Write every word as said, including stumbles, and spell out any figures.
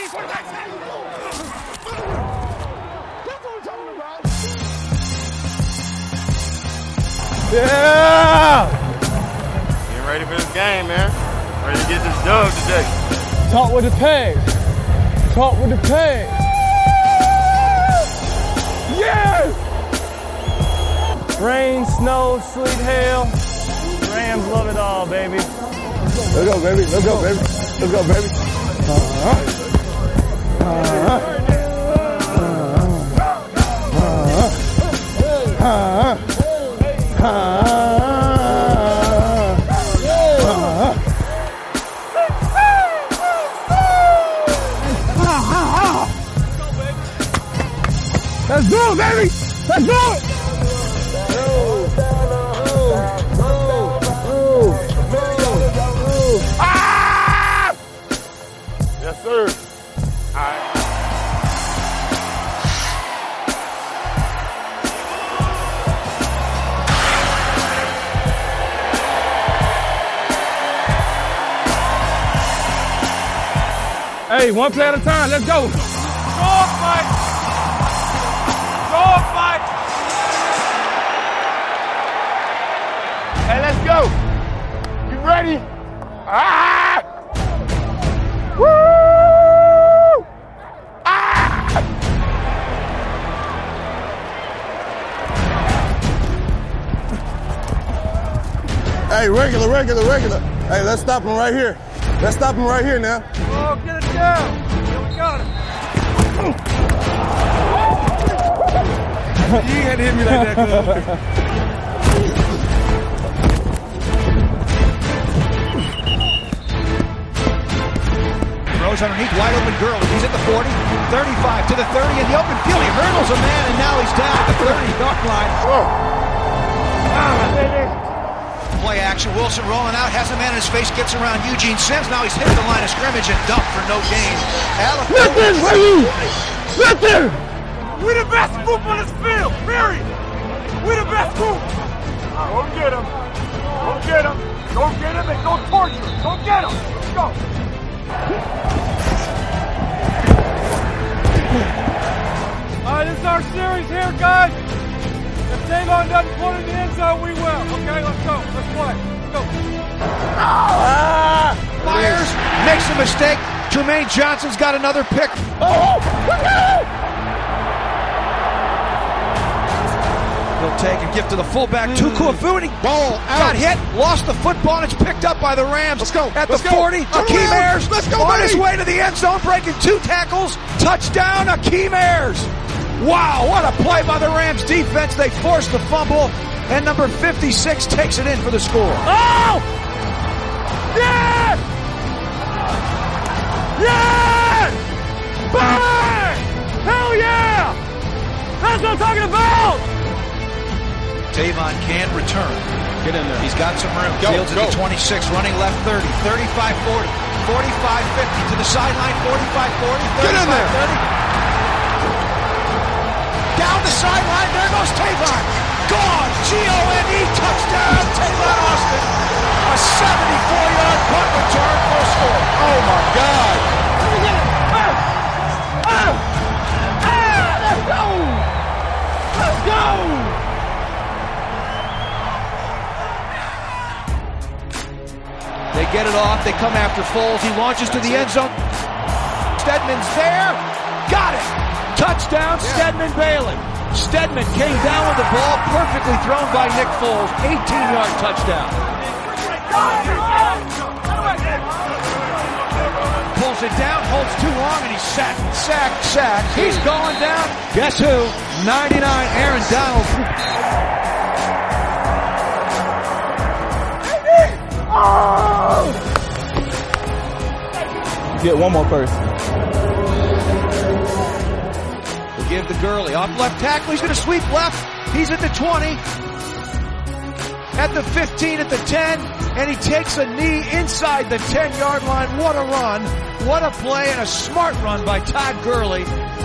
Yeah! Getting ready for this game, man. Ready to get this dub today. Talk with the peg. Talk with the peg. Yes! Rain, snow, sleet, hail. Rams love it all, baby. Let's go, baby. Let's go, baby. Let's go, baby. Uh-huh. Uh-huh. Uh-huh. Uh-huh. Let's do it, baby! Let's do it! Ah! Yes, sir. All right. Hey, one play at a time. Let's go. Go, Mike. Go, Mike. Hey, let's go. You ready? Ah! Woo! Ah! Hey, regular, regular, regular. Hey, let's stop him right here. Let's stop him right here now. Oh, get it down. Here we got it. You had to hit me like that, cuz. Throws underneath, wide open Gurley. He's at the forty, thirty-five to the thirty in the open field. He hurdles a man, and now he's down at the thirty-yard line. Ah, baby. Play action. Wilson rolling out, has a man in his face, gets around Eugene Sims. Now he's hit the line of scrimmage and dumped for no gain. Listen, baby! Listen! We the best group on this field, period. We the best group. Go get him. Go get him. Go get him and go torture him. Go get him. Let's go. All right, this is our series here, guys. If Davon doesn't put it in the end zone, we will. Okay, let's go. Let's play. Let's go. Ah! Myers makes a mistake. Jermaine Johnson's got another pick. Oh! Let's go! He'll take and give to the fullback, Tuku Afuni. Ball Got out. hit, lost the football, and it's picked up by the Rams. Let's go. At Let's the go. forty, Akeem Around. Ayers Let's go, on baby. his way to the end zone, breaking two tackles. Touchdown, Akeem Ayers. Wow, what a play by the Rams defense. They forced the fumble, and number fifty-six takes it in for the score. Oh! Yes! Yes! Bang! Hell yeah! That's what I'm talking about! Davon can return. Get in there. He's got some room. Go, Fields go. at the twenty-six, running left thirty, thirty-five forty, forty-five fifty to the sideline, forty-five forty, Get in there. thirty. Down the sideline, there goes Tavon. Gone, G O N E, touchdown, Tavon Austin. A seventy-four-yard punt return for a score. Oh, my God. Let me get it! Ah! Ah! Ah! Let's go! Let's go! They get it off, they come after Foles, he launches to the end zone. Stedman's there, got it! Touchdown, Stedman Bailey. Stedman came down with the ball, perfectly thrown by Nick Foles, eighteen-yard touchdown. Pulls it down, holds too long, and he's sacked, sacked, sacked. He's going down. Guess who? ninety-nine, Aaron Donald. Get one more person. We'll give the Gurley off left tackle. He's going to sweep left. He's at the twenty. At the fifteen, at the ten. And he takes a knee inside the ten-yard line. What a run. What a play and a smart run by Todd Gurley.